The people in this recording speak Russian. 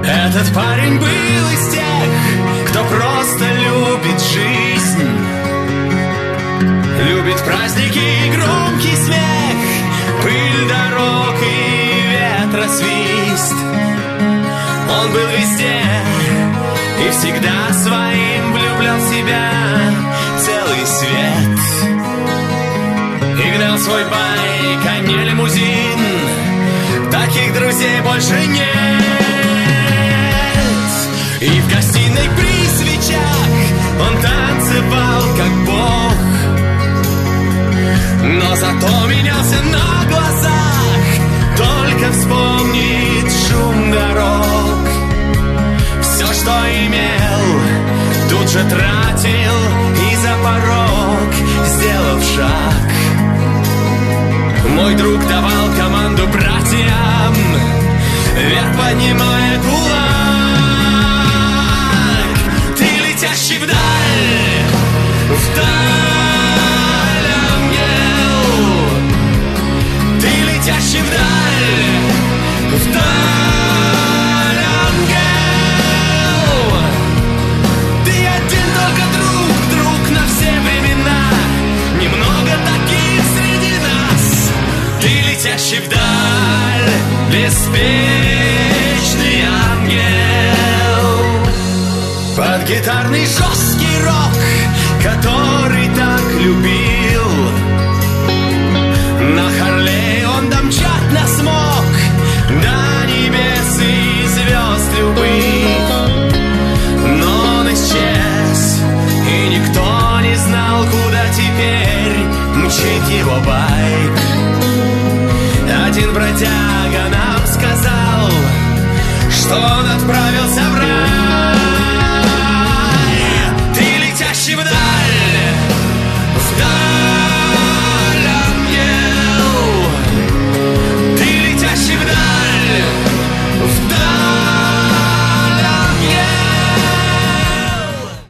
Этот парень был из тех, кто просто любит жизнь, любит праздники и громкий смех, пыль дорог и ветросвист. Он был везде и всегда своим влюблял в себя целый свет. И гнал свой байк, а не лимузин. Таких друзей больше нет. И в гостиной при свечах он танцевал как бог, но зато менялся на глазах. Только вспомнит шум дорог. Все, что имел, тут же тратил, и за порог сделав шаг. Мой друг давал команду братьям, вверх поднимая кулак. Ты летящий вдаль, вдаль, ангел. Ты летящий вдаль, вдаль, ангел. Ты один только друг на все времена. Немного таких среди нас. Ты летящий вдаль, беспечный ангел. Под гитарный жесткий рок, который так любил, на Харлей он домчать нас мог до небес и звезд любых. Но он исчез, и никто не знал, куда теперь мчит его байк. Один бродяга нам сказал, что он отправился в рай.